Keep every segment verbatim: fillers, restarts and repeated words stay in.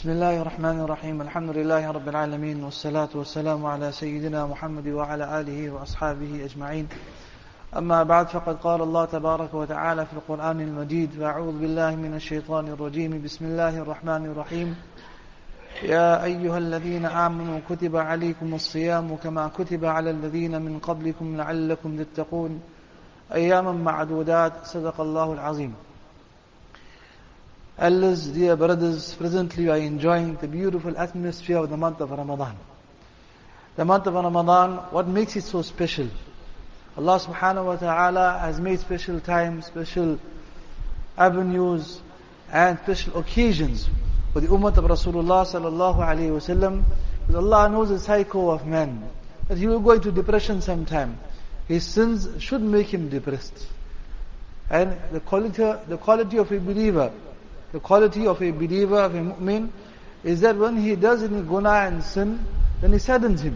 بسم الله الرحمن الرحيم الحمد لله رب العالمين والصلاة والسلام على سيدنا محمد وعلى آله وأصحابه أجمعين أما بعد فقد قال الله تبارك وتعالى في القرآن المجيد فأعوذ بالله من الشيطان الرجيم بسم الله الرحمن الرحيم يا أيها الذين آمنوا كتب عليكم الصيام كما كتب على الذين من قبلكم لعلكم تتقون أياما معدودات صدق الله العظيم. Elders, dear brothers, presently we are enjoying the beautiful atmosphere of the month of Ramadan. The month of Ramadan, what makes it so special? Allah subhanahu wa ta'ala has made special times, special avenues and special occasions for the ummah of Rasulullah sallallahu alayhi wa sallam. Because Allah knows the psycho of man, that he will go into depression sometime. His sins should make him depressed. And the quality, the quality of a believer, The quality of a believer, of a mu'min, is that when he does any guna and sin, then it saddens him.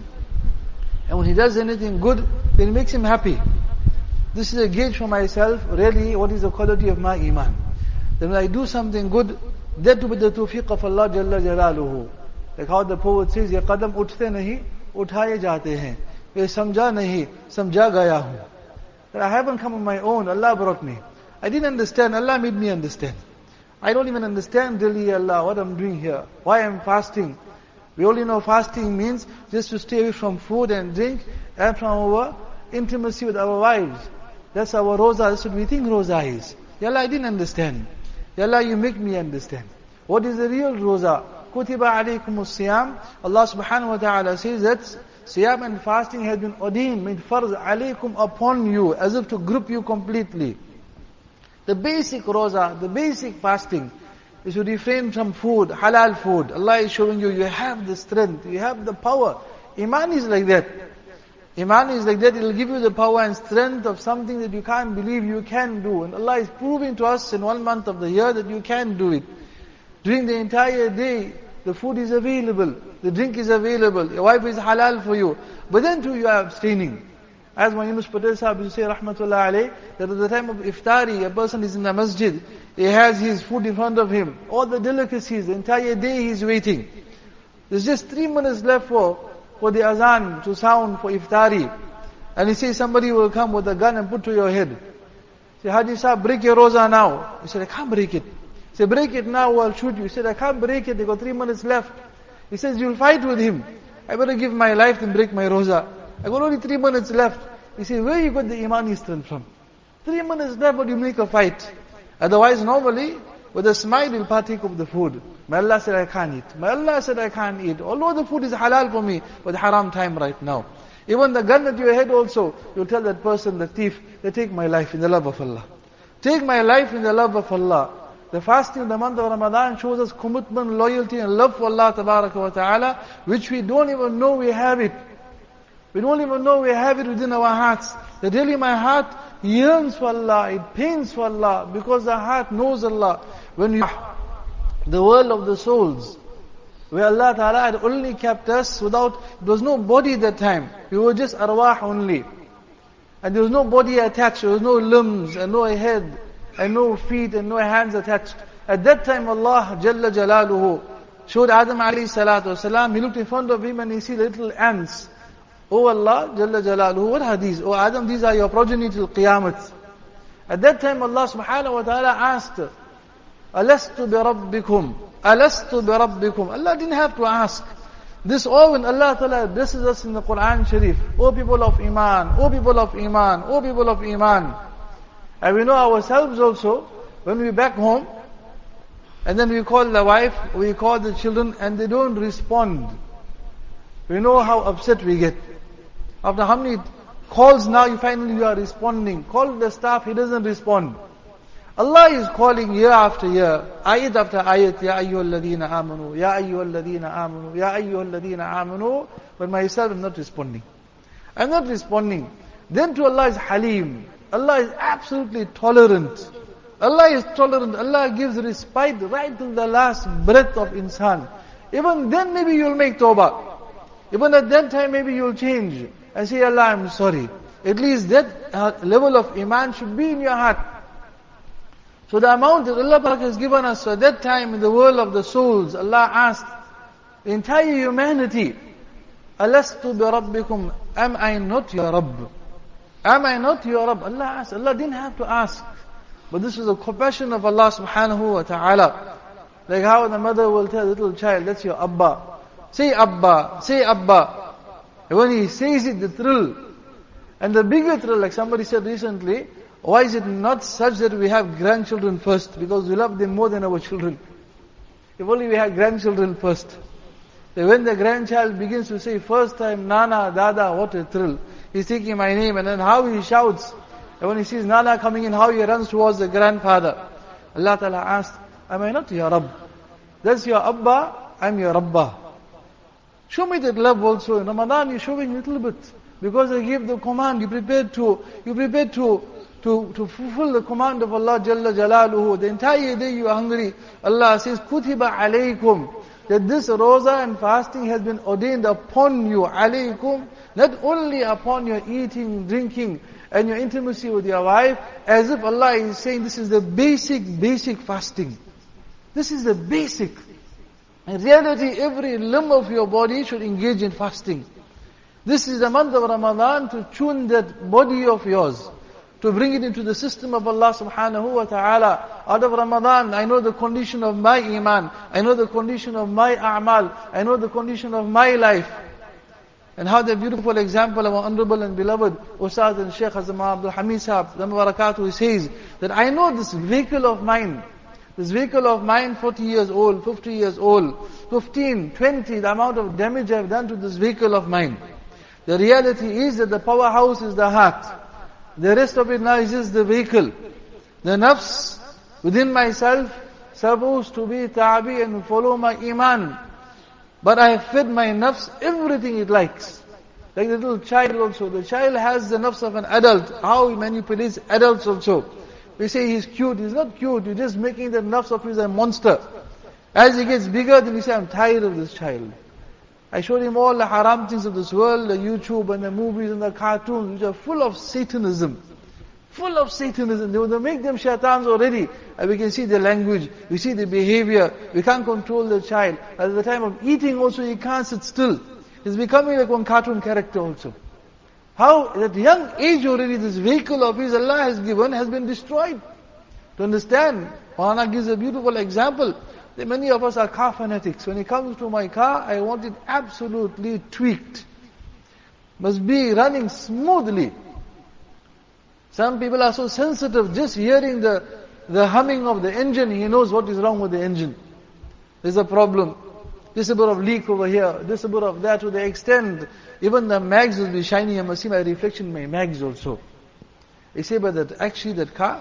And when he does anything good, then it makes him happy. This is a gauge for myself, really, what is the quality of my iman. Then when I do something good, that with the tawfiq of Allah Jalla Jalaluhu. Like how the poet says, ye qadam uthte nahi, uthaye jate hain. Ye samjha nahi, samjha gaya hu. That I haven't come on my own, Allah brought me. I didn't understand, Allah made me understand. I don't even understand really, Allah, what I'm doing here, why I'm fasting. We only know fasting means just to stay away from food and drink and from our intimacy with our wives. That's our roza, that's what we think roza is. Ya Allah, I didn't understand. Ya Allah, you make me understand. What is the real roza? Kutiba alaykumus siyam. Allah subhanahu wa ta'ala says that siyam and fasting has been ordained, made farz alaykum upon you, as if to group you completely. The basic roza, the basic fasting is to refrain from food, halal food. Allah is showing you, you have the strength, you have the power. Iman is like that. Iman is like that, it will give you the power and strength of something that you can't believe you can do. And Allah is proving to us in one month of the year that you can do it. During the entire day, the food is available, the drink is available, your wife is halal for you. But then too you are abstaining. As my Yunus Patel Sahib used to say, rahmatullah alayh, that at the time of iftari, a person is in the masjid, he has his food in front of him, all the delicacies, the entire day he is waiting. There's just three minutes left for, for the azan to sound for iftari. And he says somebody will come with a gun and put to your head. Say, Haji Sahib, break your roza now. He said, I can't break it. Say, break it now or I'll shoot you. He said, I can't break it, they got three minutes left. He says, you'll fight with him. I better give my life than break my roza. I got only three minutes left. He said, where you got the imani strength from? Three minutes left, but you make a fight. Otherwise, normally, with a smile, you'll partake of the food. My Allah said, I can't eat. My Allah said, I can't eat. Although the food is halal for me, but haram time right now. Even the gun at your head also, you'll tell that person, the thief, they take my life in the love of Allah. Take my life in the love of Allah. The fasting of the month of Ramadan shows us commitment, loyalty, and love for Allah Tabaraka wa Ta'ala, which we don't even know we have it. We don't even know we have it within our hearts. That really my heart yearns for Allah, it pains for Allah, because the heart knows Allah. When you, the world of the souls, where Allah Ta'ala had only kept us without, there was no body that time. We were just arwah only. And there was no body attached, there was no limbs, and no head, and no feet, and no hands attached. At that time Allah Jalla Jalaluhu showed Adam alayhi salatu wasalam, he looked in front of him and he see the little ants. Oh Allah, Jalla Jalaluhu, what are these? Oh Adam, these are your progeny till Qiyamah. At that time Allah subhanahu wa ta'ala asked, Alastu bi rabbikum? Alastu bi rabbikum? Allah didn't have to ask. This all when Allah ta'ala addresses us in the Quran Sharif. O people of Iman, O people of Iman, O people of Iman. And we know ourselves also, when we're back home, and then we call the wife, we call the children, and they don't respond. We know how upset we get. After how many calls now you finally you are responding. Call the staff, he doesn't respond. Allah is calling year after year, ayat after ayat, Ya ayyuhalladhina amanu, Ya ayyuhalladhina amanu, Ya ayyuhalladhina amanu, but myself am not responding. I'm not responding. Then to Allah is Halim. Allah is absolutely tolerant. Allah is tolerant. Allah gives respite right till the last breath of insan. Even then maybe you'll make tawbah. Even at that time maybe you'll change and say, Allah, I'm sorry. At least that uh, level of iman should be in your heart. So the amount that Allah Ta'ala has given us, so at that time in the world of the souls, Allah asked the entire humanity, Alastu bi Rabbikum, am I not your Rabb? Am I not your Rabb? Allah asked. Allah didn't have to ask. But this was a compassion of Allah subhanahu wa ta'ala. Like how the mother will tell the little child, that's your Abba. Say Abba, say Abba. And when he says it, the thrill. And the bigger thrill, like somebody said recently, why is it not such that we have grandchildren first? Because we love them more than our children. If only we had grandchildren first. Then when the grandchild begins to say first time, Nana, Dada, what a thrill. He's taking my name, and then how he shouts. And when he sees Nana coming in, how he runs towards the grandfather. Allah Ta'ala asked, am I not your Rabb? That's your Abba, I'm your Rabba. Show me that love also. In Ramadan, you're showing a little bit. Because I gave the command, you prepared to, you prepared to, to, to fulfill the command of Allah Jalla Jalaluhu. The entire day you are hungry. Allah says, Kutiba alaykum. That this roza and fasting has been ordained upon you, alaykum, not only upon your eating, drinking, and your intimacy with your wife, as if Allah is saying this is the basic, basic fasting. This is the basic. In reality, every limb of your body should engage in fasting. This is the month of Ramadan to tune that body of yours, to bring it into the system of Allah subhanahu wa ta'ala. Out of Ramadan, I know the condition of my iman, I know the condition of my a'mal, I know the condition of my life. And how the beautiful example of our honorable and beloved Ustad and Shaykh Hazrat Abdul Hamid Sahab, Dhamma Barakatuh, says that I know this vehicle of mine, this vehicle of mine, forty years old, fifty years old, fifteen, twenty, the amount of damage I've done to this vehicle of mine. The reality is that the powerhouse is the heart. The rest of it now is just the vehicle. The nafs within myself supposed to be ta'bi and follow my iman. But I have fed my nafs everything it likes. Like the little child also. The child has the nafs of an adult. How he manipulates adults also. We say he's cute. He's not cute. You're just making the nafs of his a monster. As he gets bigger, then you say, I'm tired of this child. I showed him all the haram things of this world, the YouTube and the movies and the cartoons, which are full of Satanism. Full of Satanism. They will make them shaitans already. And we can see the language, we see the behavior, we can't control the child. At the time of eating also, he can't sit still. He's becoming like one cartoon character also. How, at young age already, this vehicle of his Allah has given has been destroyed. To understand, Maulana gives a beautiful example. Many of us are car fanatics. When it comes to my car, I want it absolutely tweaked. Must be running smoothly. Some people are so sensitive, just hearing the, the humming of the engine, he knows what is wrong with the engine. There's a problem. There's a bit of leak over here. There's a bit of that, to the extent, even the mags will be shiny. I must see my reflection in my mags also. They say, but that actually that car,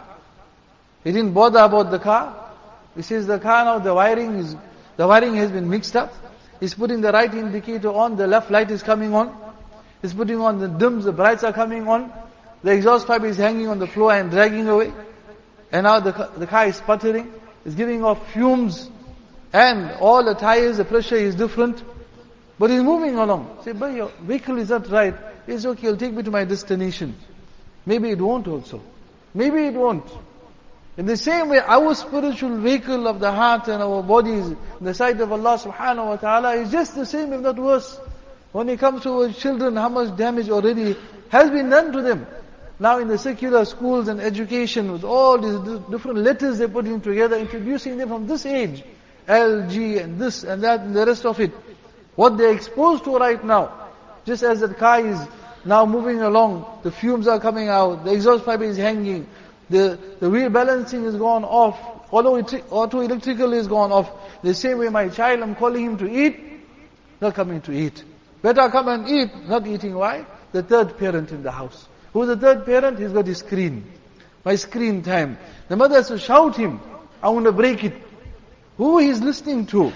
he didn't bother about the car. He says the car now, the wiring is, the wiring has been mixed up. He's putting the right indicator on, the left light is coming on. He's putting on the dims, the brights are coming on. The exhaust pipe is hanging on the floor and dragging away. And now the, the car is sputtering. It's giving off fumes. And all the tires, the pressure is different. But he's moving along. Say, but your vehicle is not right. It's okay, it'll take me to my destination. Maybe it won't also. Maybe it won't. In the same way, our spiritual vehicle of the heart and our bodies, in the sight of Allah subhanahu wa ta'ala, is just the same, if not worse. When it comes to our children, how much damage already has been done to them. Now in the secular schools and education, with all these different letters they're putting together, introducing them from this age, L, G, and this and that, and the rest of it. What they're exposed to right now, just as that car is now moving along, the fumes are coming out, the exhaust pipe is hanging, The, the wheel balancing is gone off. Auto, auto electrical is gone off. The same way my child, I'm calling him to eat, not coming to eat. Better come and eat, not eating. Why? The third parent in the house. Who's the third parent? He's got his screen. My screen time. The mother has to shout him, I want to break it. Who he's listening to?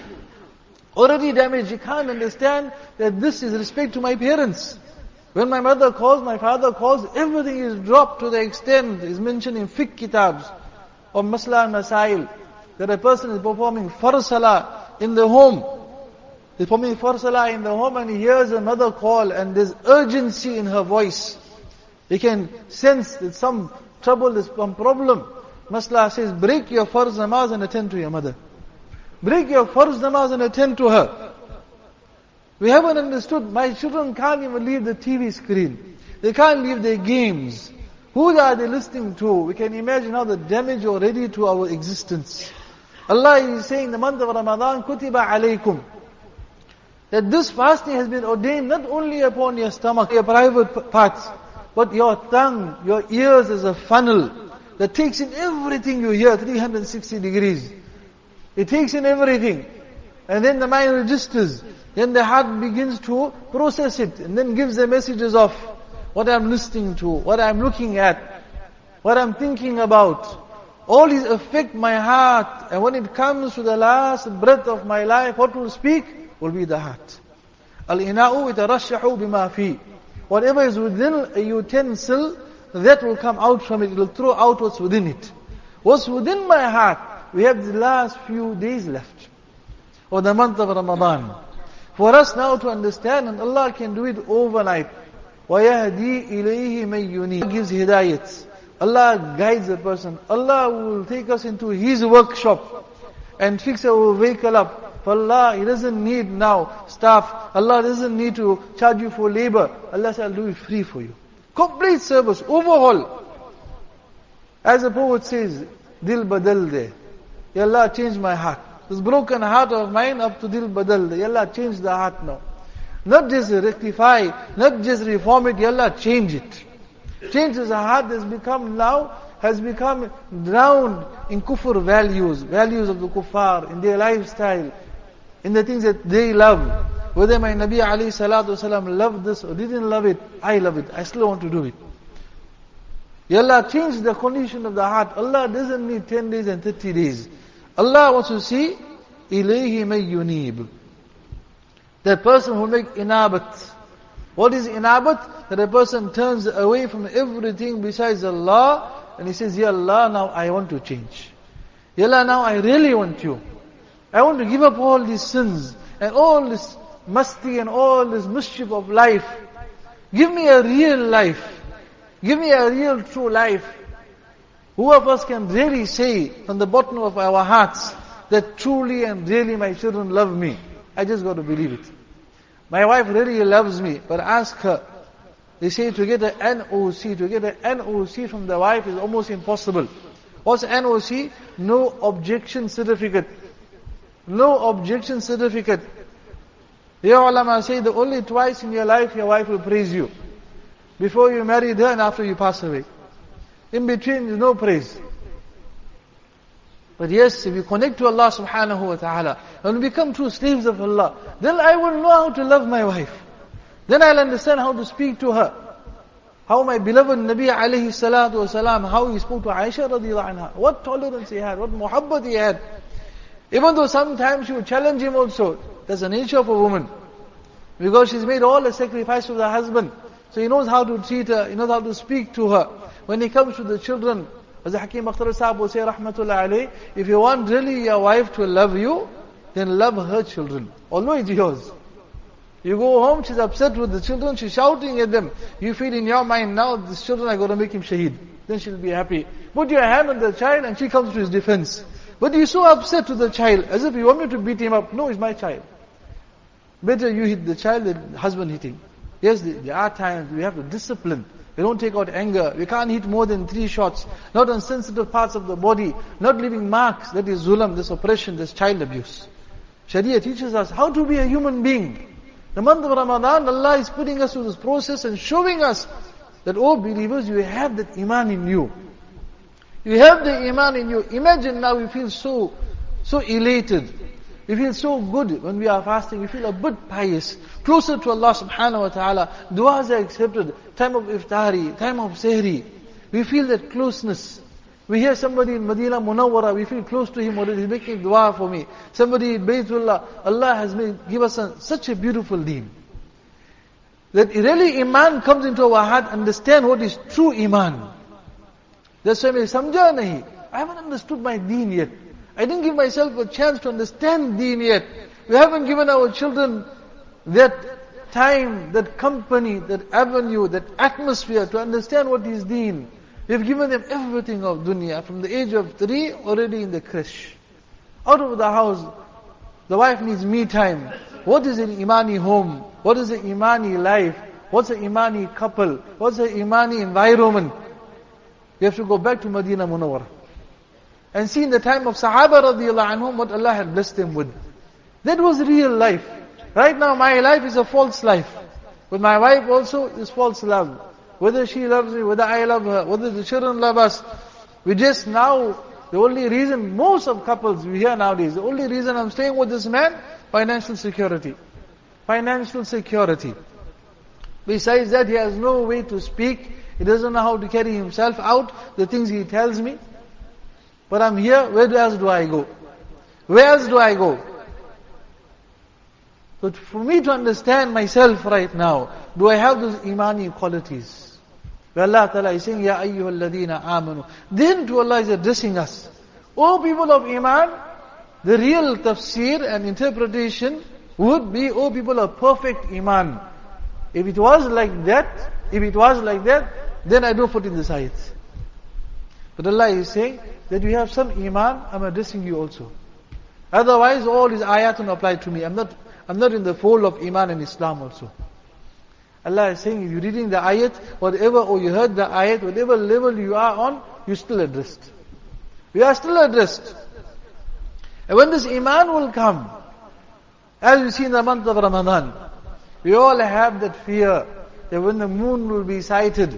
Already damaged. He can't understand that this is respect to my parents. When my mother calls, my father calls, everything is dropped to the extent is mentioned in fiqh kitabs or masla and masail, that a person is performing farz salah in the home. He's performing farz salah in the home and he hears a mother call and there's urgency in her voice. He can sense that some trouble, there's some problem. Masla says, break your farz namaz and attend to your mother. Break your farz namaz and attend to her. We haven't understood. My children can't even leave the T V screen. They can't leave their games. Who are they listening to? We can imagine how the damage already to our existence. Allah is saying in the month of Ramadan, Kutiba alaykum, that this fasting has been ordained not only upon your stomach, your private parts, but your tongue, your ears as a funnel that takes in everything you hear, three hundred sixty degrees. It takes in everything. And then the mind registers. Then the heart begins to process it and then gives the messages of what I'm listening to, what I'm looking at, what I'm thinking about. All these affect my heart. And when it comes to the last breath of my life, what will speak will be the heart. Al-ina'u itarashahu bima fi. Whatever is within a utensil, that will come out from it. It will throw out what's within it. What's within my heart, we have the last few days left. Or the month of Ramadan. For us now to understand, and Allah can do it overnight. وَيَهْدِي إِلَيْهِ مَن يُنِيبُ. Gives hidayat. Allah guides a person. Allah will take us into His workshop and fix our vehicle up. For Allah, He doesn't need now staff. Allah doesn't need to charge you for labor. Allah said, I'll do it free for you. Complete service, overhaul. As the poet says, Dil badal de. Ya Allah, change my heart. This broken heart of mine up to Dil badal de. Ya Allah, change the heart now. Not just rectify, not just reform it, Ya Allah, change it. Change this heart has become now, has become drowned in kufr values, values of the kuffar, in their lifestyle, in the things that they love. Whether my Nabi alayhi salatu wasalam loved this or didn't love it, I love it. I still want to do it. Ya Allah, change the condition of the heart. Allah doesn't need ten days and thirty days. Allah wants to see, ilayhi may yunib. That person who make inabat. What is inabat? That a person turns away from everything besides Allah and he says, Ya Allah, now I want to change. Ya Allah, now I really want you. I want to give up all these sins and all this musty and all this mischief of life. Give me a real life. Give me a real true life. Who of us can really say from the bottom of our hearts that truly and really my children love me? I just got to believe it. My wife really loves me, but ask her. They say to get an N O C, to get an N O C from the wife is almost impossible. What's N O C? No objection certificate. No objection certificate. The ulama say that only twice in your life your wife will praise you. Before you married her and after you pass away. In between there's no praise. But yes, if you connect to Allah subhanahu wa ta'ala, and we become true slaves of Allah, then I will know how to love my wife. Then I'll understand how to speak to her. How my beloved Nabi alayhi salatu wasalam, how he spoke to Aisha radiallahu anha. What tolerance he had, what muhabbat he had. Even though sometimes she would challenge him also. That's the nature of a woman. Because she's made all the sacrifice for the husband. So he knows how to treat her, he knows how to speak to her. When it comes to the children, as Hakim Akhtar Sahab will say, rahmatullah alayh, if you want really your wife to love you, then love her children. Although it's yours. You go home, she's upset with the children, she's shouting at them. You feel in your mind, now these children are going to make him shaheed. Then she'll be happy. Put your hand on the child and she comes to his defense. But you're so upset to the child, as if you want me to beat him up. No, it's my child. Better you hit the child than husband hitting. Yes, there are times we have to discipline. We don't take out anger. We can't hit more than three shots. Not on sensitive parts of the body. Not leaving marks. That is zulam, this oppression, this child abuse. Sharia teaches us how to be a human being. The month of Ramadan, Allah is putting us through this process and showing us that, oh believers, you have that iman in you. You have the iman in you. Imagine now we feel so, so elated. We feel so good when we are fasting. We feel a bit pious. Closer to Allah subhanahu wa ta'ala. Du'as are accepted. Time of iftari, time of sehri. We feel that closeness. We hear somebody in Medina Munawwara, we feel close to him already. He's making dua for me. Somebody in Baytullah, Allah has made, give us a, such a beautiful deen. That really iman comes into our heart, understand what is true iman. That's why we samjha nahi. I haven't understood my deen yet. I didn't give myself a chance to understand deen yet. We haven't given our children that time, that company, that avenue, that atmosphere to understand what is deen. We've given them everything of dunya. From the age of three, already in the creche. Out of the house, the wife needs me time. What is an imani home? What is an imani life? What's an imani couple? What's an imani environment? We have to go back to Medina Munawwara and see in the time of Sahaba radiallahu anhum what Allah had blessed them with. That was real life. Right now my life is a false life. With my wife also is false love. Whether she loves me, whether I love her, whether the children love us. We just now, the only reason, most of couples we hear nowadays, the only reason I'm staying with this man, financial security. Financial security. Besides that, he has no way to speak. He doesn't know how to carry himself out, the things he tells me. But I'm here, where else do I go? Where else do I go? But for me to understand myself right now, do I have those imani qualities? Where Allah Ta'ala is saying, Ya ayyuhal ladina amanu. Then to Allah is addressing us. O people of Iman, the real tafsir and interpretation would be, O people of perfect Iman. If it was like that, if it was like that, then I don't put in this ayat. But Allah is saying that we have some Iman, I'm addressing you also. Otherwise, all these ayat don't apply to me. I'm not, I'm not in the fold of Iman and Islam also. Allah is saying, if you're reading the ayat, whatever, or you heard the ayat, whatever level you are on, you're still addressed. We are still addressed. And when this Iman will come, as we see in the month of Ramadan, we all have that fear that when the moon will be sighted,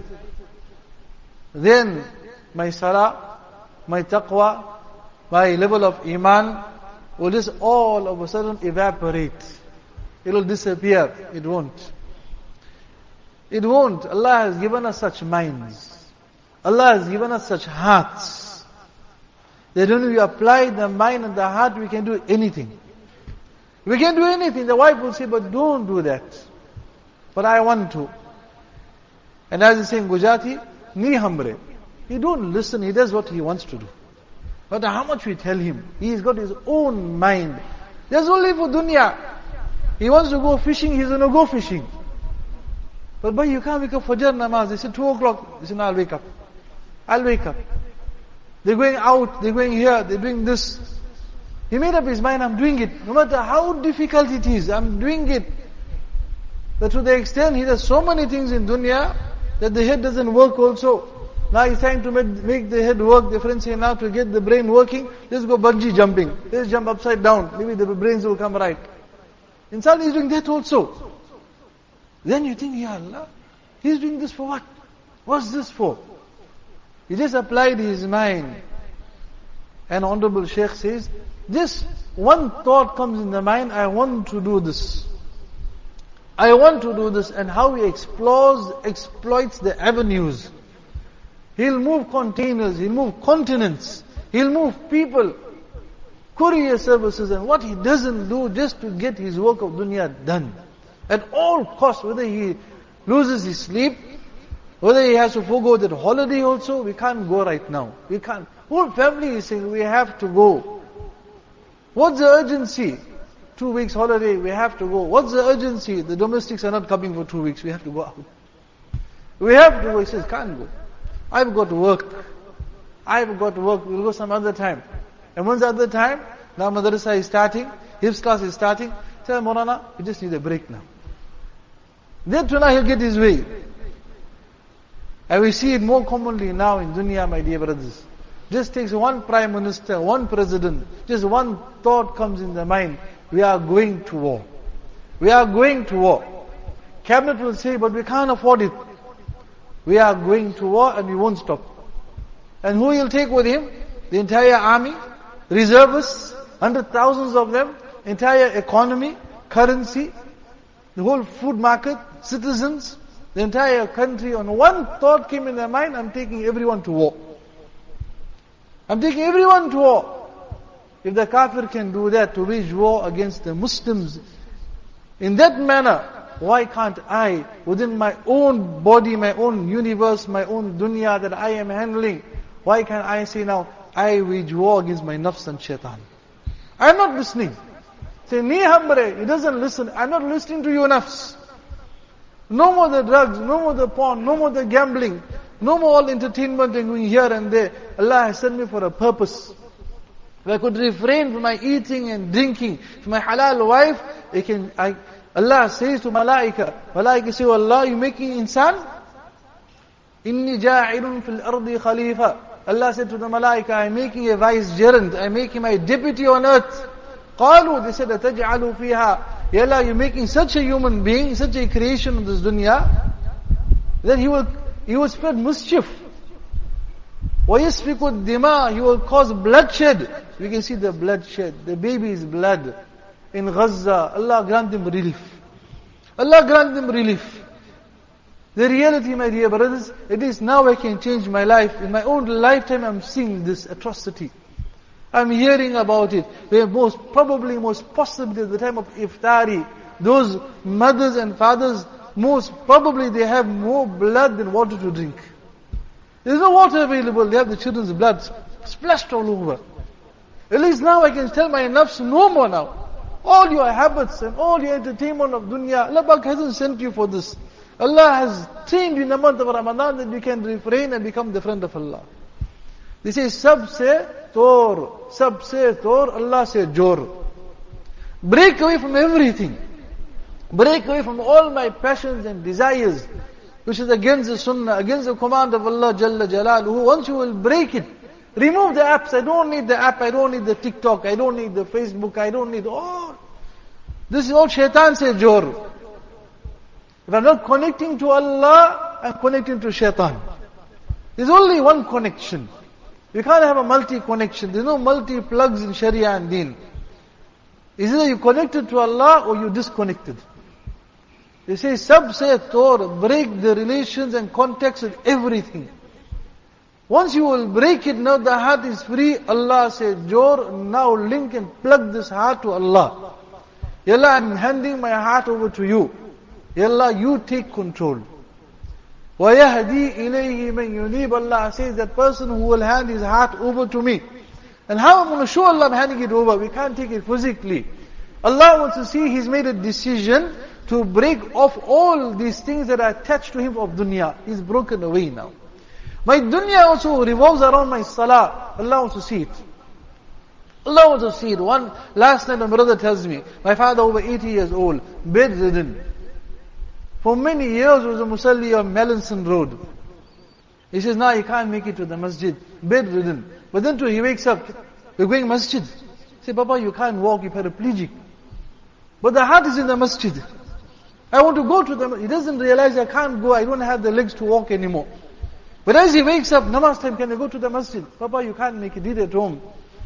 then my salah, my taqwa, my level of Iman will just all of a sudden evaporate. It will disappear. It won't. It won't. Allah has given us such minds. Allah has given us such hearts. That when we apply the mind and the heart, we can do anything. We can do anything. The wife will say, but don't do that. But I want to. And as he's saying, Gujarati, ni hambre. He don't listen, he does what he wants to do. But how much we tell him, he's got his own mind. That's only for dunya. He wants to go fishing, he's going to go fishing. But boy, you can't wake up Fajr namaz. They said two o'clock. He said, no, I'll wake up. I'll wake up. They're going out, they're going here, they're doing this. He made up his mind, I'm doing it. No matter how difficult it is, I'm doing it. But to the extent, he does so many things in dunya, that the head doesn't work also. Now he's trying to make, make the head work. The friends say now to get the brain working, let's go bungee jumping. Let's jump upside down. Maybe the brains will come right. Insan is doing that also. Then you think, Ya Allah, he's doing this for what? What's this for? He just applied his mind. And Honorable Sheikh says, just one thought comes in the mind, I want to do this. I want to do this. And how he explores, exploits the avenues. He'll move containers, he'll move continents, he'll move people, courier services, and what he doesn't do just to get his work of dunya done. At all costs, whether he loses his sleep, whether he has to forego that holiday also, we can't go right now. We can't. Whole family is saying, we have to go. What's the urgency? Two weeks holiday, we have to go. What's the urgency? The domestics are not coming for two weeks, we have to go out. We have to go. He says, can't go. I've got to work. I've got to work. We'll go some other time. And when's the other time? Now madrasa is starting. Hifz class is starting. Say, Maulana, we just need a break now. Then tonight he'll get his way. And we see it more commonly now in dunya, my dear brothers. Just takes one prime minister, one president, just one thought comes in the mind. We are going to war. We are going to war. Cabinet will say, but we can't afford it. We are going to war and we won't stop. And who will take with him? The entire army, reservists, hundred thousands of them, entire economy, currency, the whole food market, citizens, the entire country. On one thought came in their mind, I'm taking everyone to war. I'm taking everyone to war. If the kafir can do that, to wage war against the Muslims in that manner, why can't I, within my own body, my own universe, my own dunya that I am handling, why can't I say now, I wage war against my nafs and shaitan? I'm not listening. Say, ni hambre, he doesn't listen. I'm not listening to your nafs. No more the drugs, no more the porn, no more the gambling, No more all entertainment and going here and there. Allah has sent me for a purpose. If I could refrain from my eating and drinking, from my halal wife, I can, I, Allah says to Malaika, Malaika say, oh Allah, you making insan? Inni ja'ilun fil ardi khalifa. Allah said to the Malaika, I'm making a vicegerent, I'm making my deputy on earth. قالوا, they said, أَتَجْعَلُ فِيهَا. Ya Allah, you're making such a human being, such a creation of this dunya, that he will, he will spread mischief. وَيَسْفِكُ الدِّمَاء. He will cause bloodshed. We can see the bloodshed, the baby's blood in Gaza. Allah grant them relief. Allah grant them relief. The reality, my dear brothers, it is now I can change my life. In my own lifetime, I'm seeing this atrocity. I'm hearing about it. Where most probably, most possibly at the time of iftari, those mothers and fathers, most probably they have more blood than water to drink. There's no water available. They have the children's blood splashed all over. At least now I can tell my nafs no more now. All your habits and all your entertainment of dunya, Allah Pak hasn't sent you for this. Allah has trained you in the month of Ramadan that you can refrain and become the friend of Allah. They say, sab se tor, sab se tor, Allah se jor. Break away from everything. Break away from all my passions and desires, which is against the sunnah, against the command of Allah Jalla Jalaluhu. Once you will break it, remove the apps. I don't need the app, I don't need the TikTok, I don't need the Facebook, I don't need all. This is all shaitan se jor. If I'm not connecting to Allah, I'm connecting to shaitan. There's only one connection. You can't have a multi-connection. There's no multi-plugs in Sharia and Deen. Is either you connected to Allah or you disconnected. They say, sab se tor, break the relations and contacts with everything. Once you will break it, now the heart is free. Allah said, Jor, now link and plug this heart to Allah. Ya Allah, I'm handing my heart over to you. Ya Allah, you take control. وَيَهْدِي إِلَيْهِ مَنْ يُنِيبُ. Allah says, that person who will hand his heart over to me. And how I'm going to show Allah I'm handing it over? We can't take it physically. Allah wants to see He's made a decision to break off all these things that are attached to Him of dunya. He's broken away now. My dunya also revolves around my salah. Allah wants to see it. Allah wants to see it. One, last night my brother tells me, my father over eighty years old, bedridden. For many years was a musalli on Melanson Road. He says, now he can't make it to the masjid. Bedridden. But then too, he wakes up, we're going masjid. Say, Papa, you can't walk, you're paraplegic. But the heart is in the masjid. I want to go to the masjid. He doesn't realize I can't go, I don't have the legs to walk anymore. But as he wakes up, namaz time, can I go to the masjid? Papa, you can't make it, eat at home.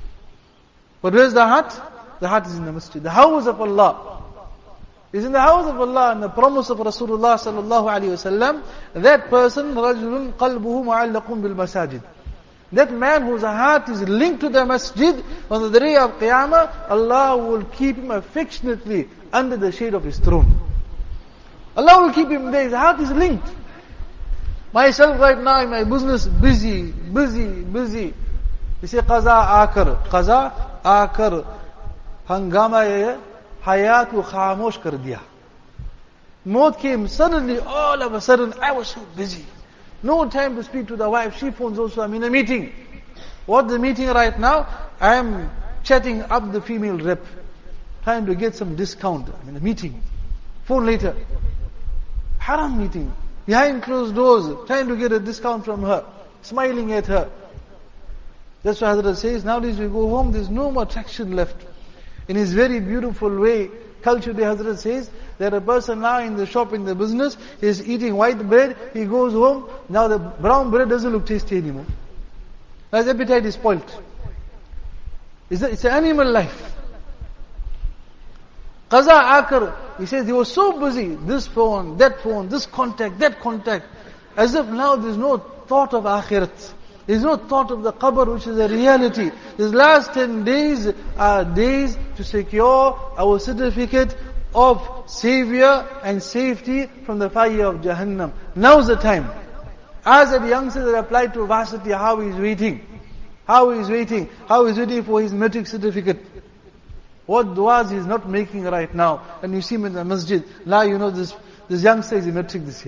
But where's the heart? The heart is in the masjid. The house of Allah is in the house of Allah, and the promise of Rasulullah sallallahu alaihi wasallam. That person, رَجُلٌ قَلْبُهُ مُعَلَّقٌ بِالْمَسَاجِدِ. That man whose heart is linked to the masjid, on the day of Qiyamah, Allah will keep him affectionately under the shade of His throne. Allah will keep him there, his heart is linked. Myself right now in my business, busy, busy, busy. You say, qaza akar, qaza akar, hangama hayat ko khamosh kar diya. Maut came suddenly, all of a sudden, I was so busy. No time to speak to the wife, she phones also, I'm in a meeting. What's the meeting right now? I am chatting up the female rep, trying to get some discount. I'm in a meeting. Phone later. Haram meeting. Behind closed doors, trying to get a discount from her, smiling at her. That's why Hazrat says, nowadays we go home, there's no more attraction left. In his very beautiful way, culturally Hazrat says, that a person now in the shop, in the business, is eating white bread, he goes home, now the brown bread doesn't look tasty anymore. Now his appetite is spoilt. It's, a, it's an animal life. Qaza akar, he says he was so busy, this phone, that phone, this contact, that contact, as if now there's no thought of akhirat. There's no thought of the qabr, which is a reality. These last ten days are days to secure our certificate of savior and safety from the fire of Jahannam. Now's the time. As a youngster that applied to varsity, how he's waiting. How he's waiting. How he's waiting for his metric certificate. What du'as he's not making right now. And you see him in the masjid. Now you know this, this youngster is in metric this year.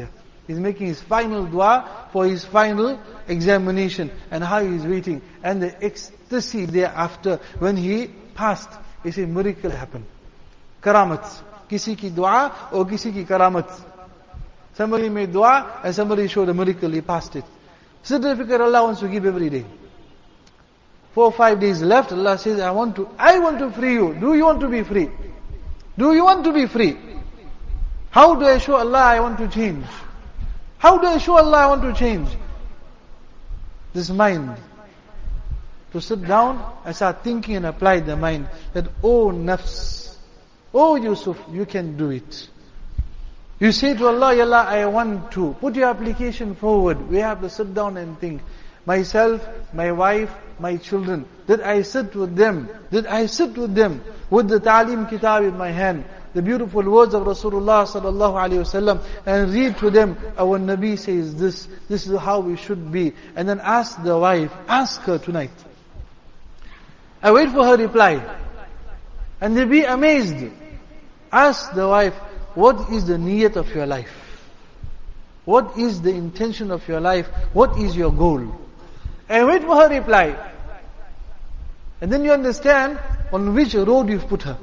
He's making his final dua for his final examination, and how he's waiting, and the ecstasy thereafter when he passed. He said, miracle happened. Karamat. Kisi ki dua or kisi ki karamat. Somebody made dua and somebody showed a miracle, he passed it. Certificate Allah wants to give every day. Four or five days left, Allah says, I want to, I want to free you. Do you want to be free? Do you want to be free? How do I show Allah I want to change? How do I show Allah I want to change? This mind. To sit down and start thinking and apply the mind that, oh nafs, oh Yusuf, you can do it. You say to Allah, Ya Allah, I want to. Put your application forward. We have to sit down and think. Myself, my wife, my children. Did I sit with them? Did I sit with them with the Ta'lim Kitab in my hand? The beautiful words of Rasulullah sallallahu alaihi wasallam, and read to them, our Nabi says this, this is how we should be. And then ask the wife, ask her tonight. I wait for her reply. And they be amazed. Ask the wife, what is the niyat of your life? What is the intention of your life? What is your goal? And wait for her reply. And then you understand on which road you've put her.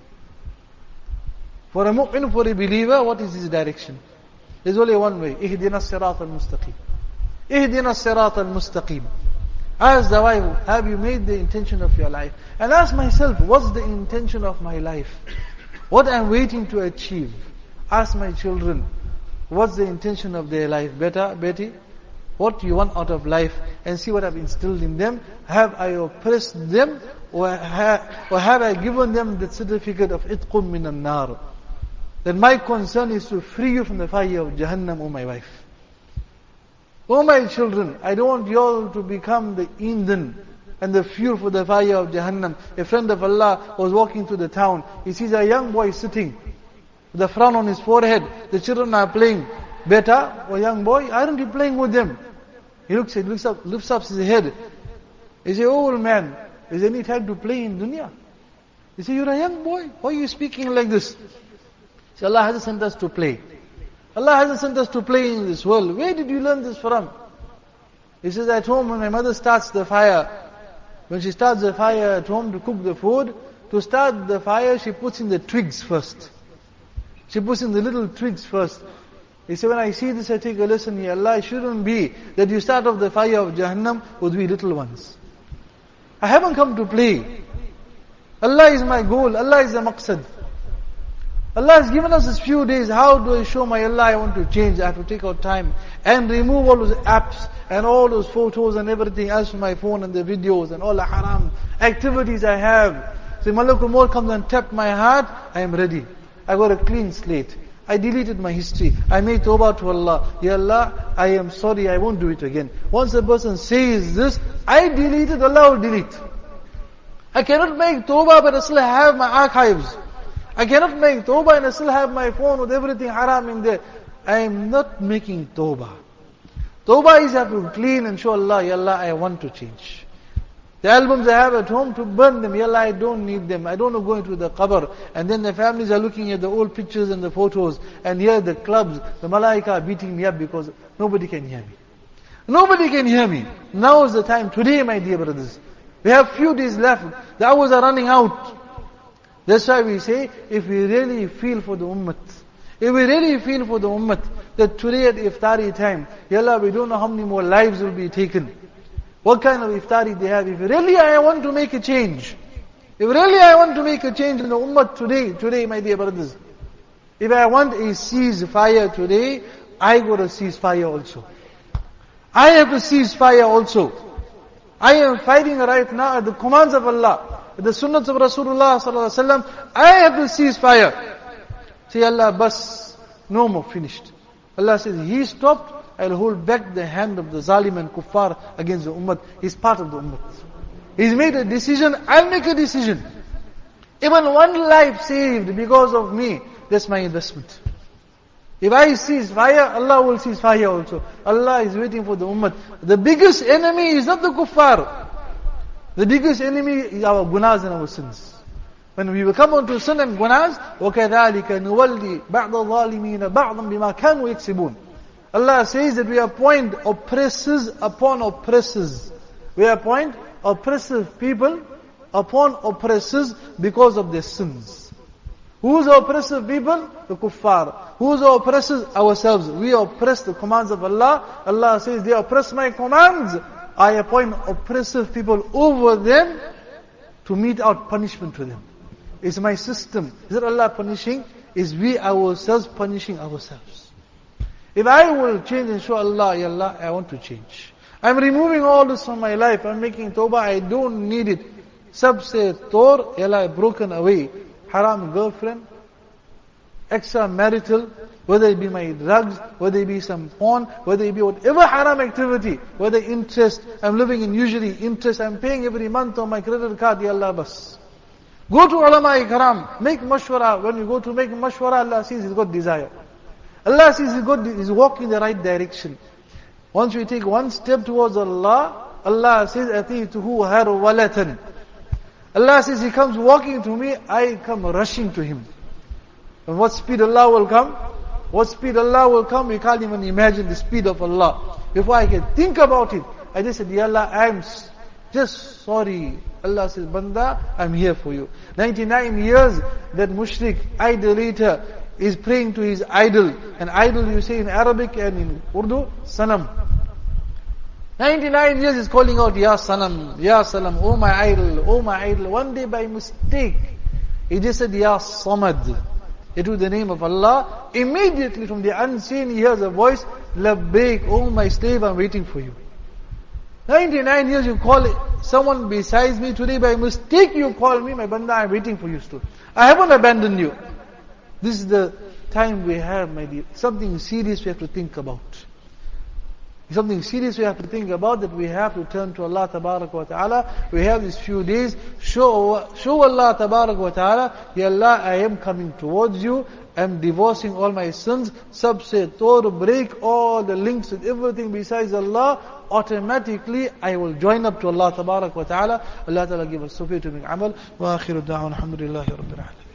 For a mu'min, for a believer, what is his direction? There's only one way. Ihdina as-sirat al-mustaqim. Ihdina as-sirat al-mustaqim. Ask the wife, have you made the intention of your life? And ask myself, what's the intention of my life? What I'm waiting to achieve? Ask my children, what's the intention of their life? Beta, Betty, what do you want out of life? And see what I've instilled in them. Have I oppressed them? Or have, or have I given them the certificate of itqum min an-nar? That my concern is to free you from the fire of Jahannam, O my wife. O my children, I don't want you all to become the Indian and the fuel for the fire of Jahannam. A friend of Allah was walking through the town. He sees a young boy sitting with a frown on his forehead. The children are playing. Beta, or young boy, aren't you playing with them? He looks, he looks up, lifts up his head. He says, oh, old man, is there any time to play in dunya? He says, you're a young boy. Why are you speaking like this? He says, Allah hasn't sent us to play. Allah hasn't sent us to play in this world. Where did you learn this from? He says, at home when my mother starts the fire, when she starts the fire at home to cook the food, to start the fire, she puts in the twigs first. She puts in the little twigs first. He said, when I see this, I take a lesson here. Allah, it shouldn't be that you start off the fire of Jahannam with we little ones. I haven't come to play. Allah is my goal. Allah is the maqsad. Allah has given us this few days. How do I show my Allah I want to change? I have to take out time and remove all those apps and all those photos and everything else from my phone and the videos and all the haram activities I have. So Malakul Maut comes and tapped my heart. I am ready. I got a clean slate. I deleted my history. I made tawbah to Allah. Ya Allah, I am sorry, I won't do it again. Once a person says this, I delete it, Allah will delete. I cannot make tawbah but I still have my archives. I cannot make tawbah and I still have my phone with everything haram in there. I am not making tawbah. Tawbah is I have to clean and show Allah, Ya Allah, I want to change. The albums I have at home, to burn them. Ya Allah, I don't need them. I don't want to go into the qabr. And then the families are looking at the old pictures and the photos. And here the clubs, the malaika are beating me up because nobody can hear me. Nobody can hear me. Now is the time. Today, my dear brothers. We have few days left. The hours are running out. That's why we say, if we really feel for the ummah, if we really feel for the ummah, that today at iftari time, Ya Allah, we don't know how many more lives will be taken. What kind of iftari they have. If really I want to make a change, if really I want to make a change in the ummah today, today my dear brothers, if I want a cease fire today, I got to cease fire also. I have to cease fire also. I am fighting right now at the commands of Allah, at the sunnahs of Rasulullah sallallahu alaihi wasallam. I have to cease fire. Say Allah, bas, no more, finished. Allah says, He stopped, I'll hold back the hand of the zalim and kuffar against the ummah. He's part of the ummah. He's made a decision, I'll make a decision. Even one life saved because of me, that's my investment. If I cease fire, Allah will cease fire also. Allah is waiting for the ummah. The biggest enemy is not the kuffar. The biggest enemy is our gunas and our sins. When we will come onto sin and gunas, وَكَذَلِكَ نُوَلِّي بَعْضَ الظَّالِمِينَ بَعْضًا بِمَا كَانُوا يَكْسِبُونَ. Allah says that we appoint oppressors upon oppressors. We appoint oppressive people upon oppressors because of their sins. Who's the oppressive people? The kuffar. Who's the oppressors? Ourselves. We oppress the commands of Allah. Allah says, they oppress my commands. I appoint oppressive people over them to mete out punishment to them. It's my system. Is it Allah punishing? Is we ourselves punishing ourselves? If I will change and show Allah, Ya Allah, I want to change. I'm removing all this from my life. I'm making tawbah. I don't need it. Sab se tor, Ya Allah, I've broken away. Haram girlfriend, extramarital, whether it be my drugs, whether it be some porn, whether it be whatever haram activity, whether interest, I'm living in usually interest, I'm paying every month on my credit card, Ya Allah, bas. Go to ulama ikram, make mashwara. When you go to make mashwara, Allah sees he's got desire. Allah sees he's got, he's walking in the right direction. Once we take one step towards Allah, Allah says, "Atituhu harwalatan." Allah says He comes walking to me, I come rushing to Him. And what speed Allah will come? What speed Allah will come? We can't even imagine the speed of Allah. Before I can think about it, I just said, Ya Allah, I'm just sorry. Allah says, Banda, I'm here for you. ninety-nine years that mushrik, idolater, is praying to his idol. And idol you say in Arabic and in Urdu, sanam. ninety-nine years is calling out, Ya Sanam, Ya Salam, oh my idol, oh my idol. One day by mistake, he just said, Ya Samad. It was the name of Allah. Immediately from the unseen, he hears a voice, Labbaik, oh my slave, I'm waiting for you. ninety-nine years you call someone besides me, today by mistake you call me, my banda, I'm waiting for you still. I haven't abandoned you. This is the time we have, my dear. Something serious we have to think about. Something serious we have to think about, that we have to turn to Allah Tabarak wa Ta'ala. We have these few days. Show, show Allah Tabarak wa Ta'ala, Ya Allah, I am coming towards you. I'm divorcing all my sins. Sab se tor, break all the links with everything besides Allah. Automatically, I will join up to Allah Tabarak wa Ta'ala. Allah Ta'ala give us tawfiq to make amal. Wa akhiru da'wan, alhamdulillahi rabbil alamin.